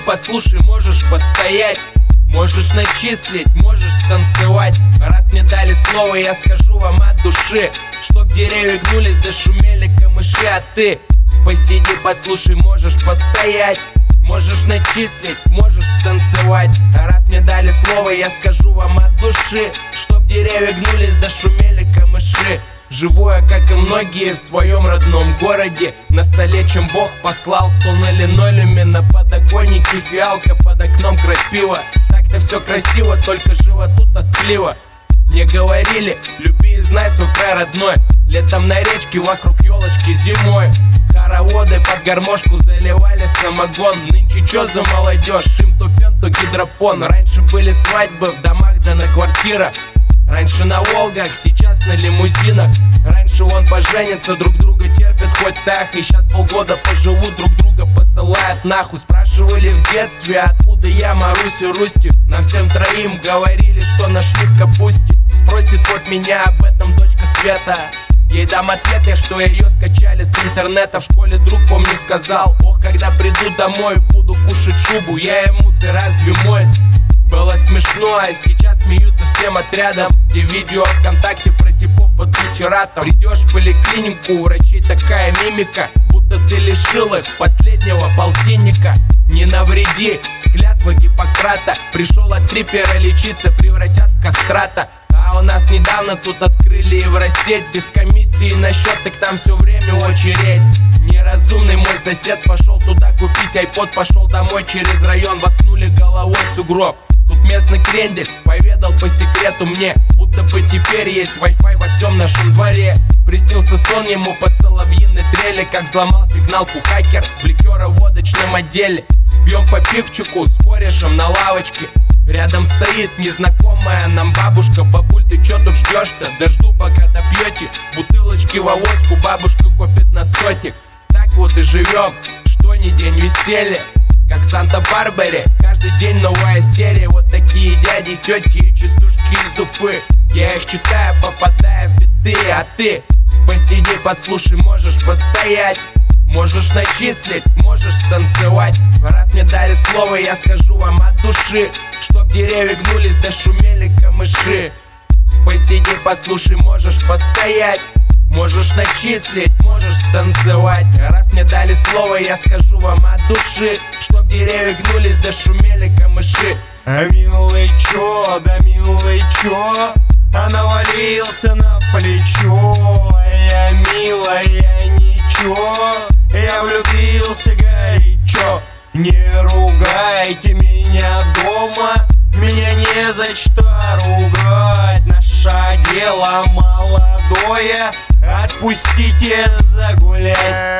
послушай, можешь постоять, можешь начислить, можешь станцевать. Раз мне дали слово, я скажу вам от души, чтоб деревья гнулись, да шумели камыши. А ты посиди, послушай, можешь постоять, можешь начислить, можешь станцевать. А раз мне дали слово, я скажу вам от души, чтоб деревья гнулись, да шумели камыши. Живу я, как и многие, в своем родном городе. На столе, чем Бог послал, стол на линолеуме, на подоконнике фиалка, под окном крапива. Так-то все красиво, только животу тоскливо. Мне говорили, люби и знай свой край родной. Летом на речке, вокруг елочки зимой. Хороводы под гармошку заливали самогон. Нынче чё за молодежь, им то фен, то гидропон. Раньше были свадьбы в домах, да на квартирах. Раньше на Волгах, сейчас на лимузинах. Раньше вон поженятся, друг друга терпят хоть так. И сейчас полгода поживут, друг друга посылают нахуй. Спрашивали в детстве, откуда я, Марусю, Русти. Нам всем троим говорили, что нашли в капусте. Спросит вот меня об этом дочка Света. Ей дам ответ я, что ее скачали с интернета. В школе друг, помню, сказал: ох, когда приду домой, буду кушать шубу. Я ему: ты разве мой? Было смешно, а сейчас смеются всем отрядом. Где видео ВКонтакте про типов под бутератом. Придешь в поликлинику, у врачей такая мимика, будто ты лишил их последнего полтинника. Не навреди, клятва Гиппократа. Пришел от трипера лечиться, превратят в кастрата. А у нас недавно тут открыли Евросеть. Без комиссии на счет, так там все время очередь. Неразумный мой сосед пошел туда купить айпод, пошел домой через район, воткнули головой в сугроб. Тут местный крендель поведал по секрету мне, будто бы теперь есть Wi-Fi во всем нашем дворе. Приснился сон ему под соловьиной трели, как взломал сигналку хакер в ликеро-водочном отделе. Пьем по пивчику с корешем на лавочке. Рядом стоит незнакомая нам бабушка. Бабуль, ты чё тут ждёшь-то? Да жду, пока допьете. Бутылочки в авоську бабушка купит на сотик. Так вот и живем, что ни день веселье, как в Санта-Барбаре. Каждый день новая серия. Вот такие дяди, тети и частушки из Уфы. Я их читаю, попадая в биты. А ты посиди, послушай, можешь постоять, можешь начислить, можешь станцевать. Раз мне дали слово, я скажу вам от души, чтоб деревья гнулись, да шумели камыши. Посиди, послушай, можешь постоять, можешь начислить, можешь станцевать. Раз мне дали слово, я скажу вам от души, чтоб деревья гнулись, да шумели камыши. А милый чё, да милый чё, а навалился на плечо. Я милая ничего, я влюбился горячо. Не ругайте меня дома, меня не за что ругать. Наше дело молодое, отпустите загулять.